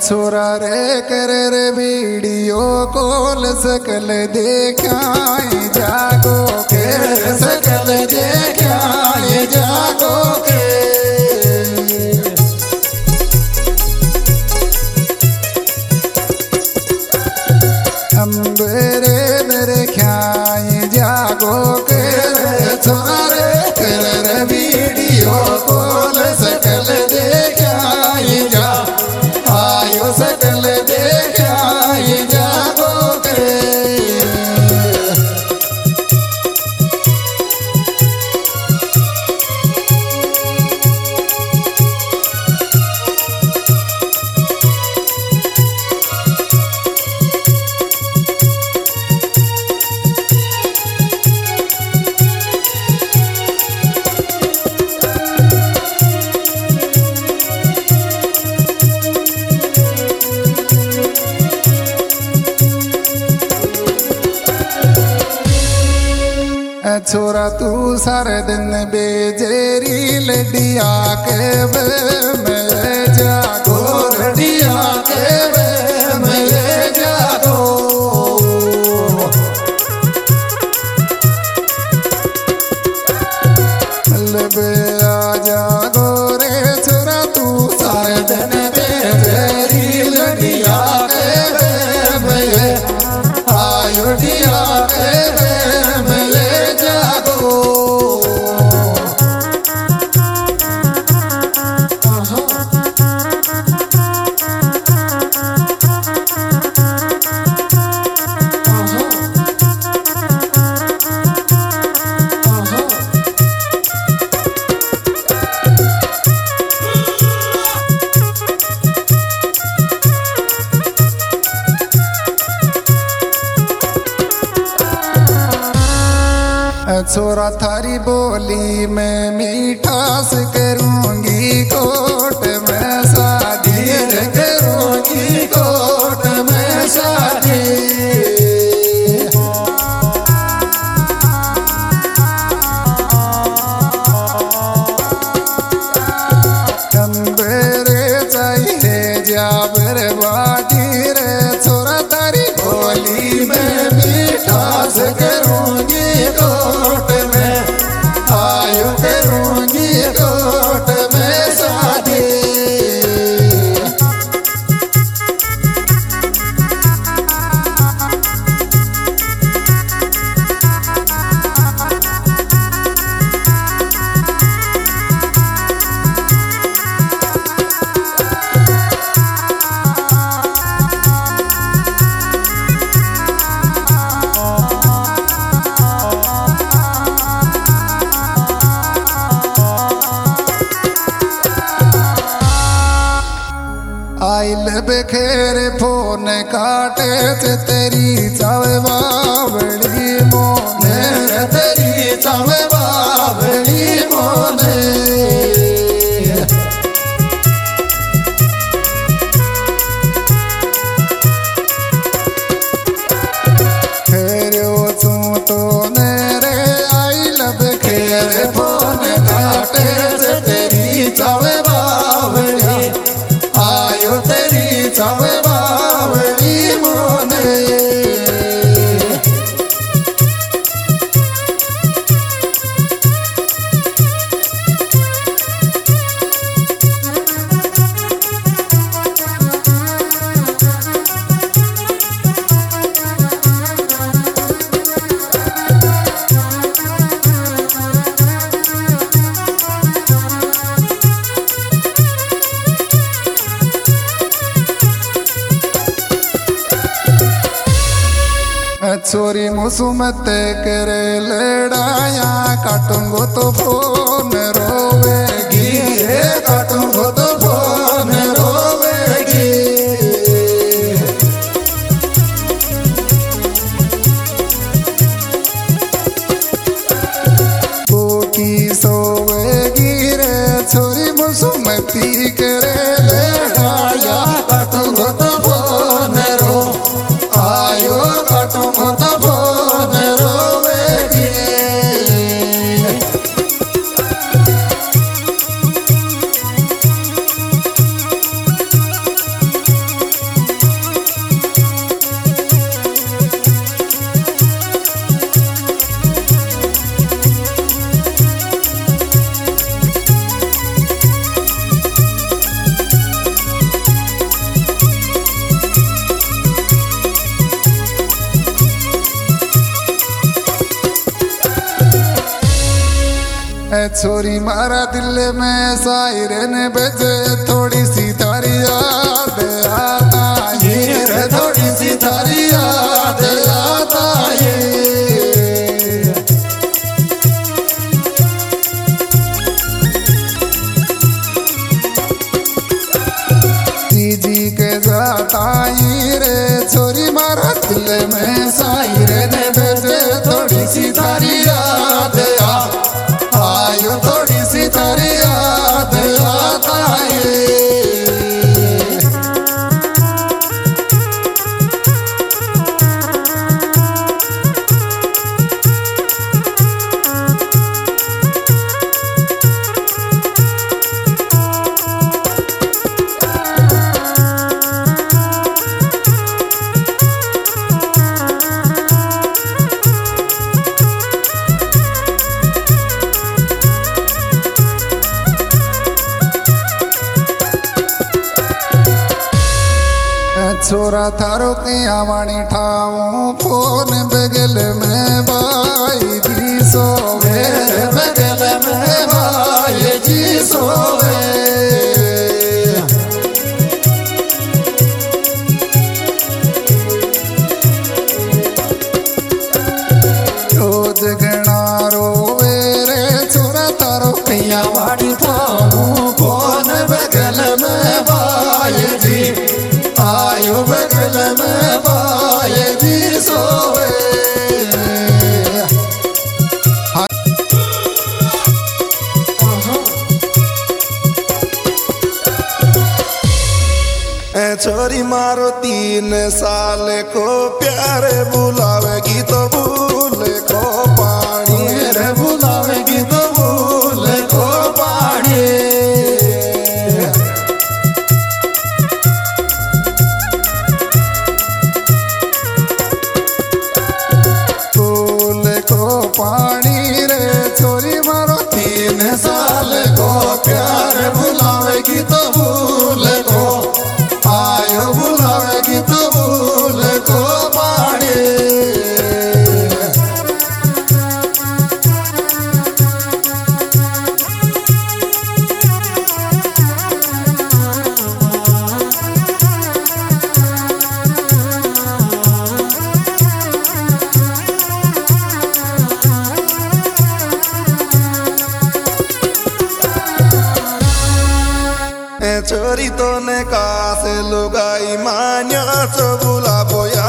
छोरा रे कर रे वीडियो कॉल सकल देखाए जागो के सकल देखाए जागो के अम्बरे मेरे ख्याए जागो के छोरा रे कर रे वीडियो कॉल सकल देखाए जा आयो सकल देखाए जागो के छोरा तू सारे दिन बेजेरी लडिया के वे मेरे जागो लडिया के वे मेरे जागो लबे आ जागो रे छोरा तू सारे दिन बेजेरी लडिया के वे मेरे आयो डिया के वे छोरा थारी बोली में मीठास करूंगी कोट में शादी करूंगी कोट में शादी अंबरे चाहिए जाबर बादी रे छोरा थारी बोली में मीठास करूंगी कोट में आयो करूंगी कोट में शादी आइल बेखेर फोन काटे से तेरी चावे बावली मोने तेरी चावे बावली मोने खेरो तू तो नेरे आइल बेखेर फोन काटे से तेरी चावे बावली आयो तेरी चावे बावली मोने छोरी मुसुमत करे लड़ाया काटूंगो तो फोन रोवेगी काटूंगो तो फोन रोवेगी वो की सोवेगी रे छोरी मुसुमती करे लड़ाया काटूंगो तो फोन रो आयो काटूंगो तो फोन रोवेगी छोरी मारा दिल में सायरन बजे थोड़ी सी तारी याद आता ये थोड़ी सी तारी याद आता ये जी के जाता रे छोरी मारा दिल में सायरन बजे थोड़ी सी तारी याद आयो थोड़ी सी तारी याद आता है छोरा थारो के आवाणी ठाऊं फोन बगल में भाई जी सोवे बगल में भाई जी सोवे रोज गणा रोवे रे छोरा थारो के आवाणी ठाऊं फोन बगल में भाई जी आयो बगल में भाई जी सोवे छोरी मारो 3 साल को प्यार बुलावेगी तो भूल को पानी रे बुलावेगी तो भूल को पानी पानी रे छोरी मारो 3 साल को प्यार बुलावेगी तो भूल को आयो बुलावेगी तो भूल को पानी छोरी तो ने कासे लुगाई मान्या चो बुला बोया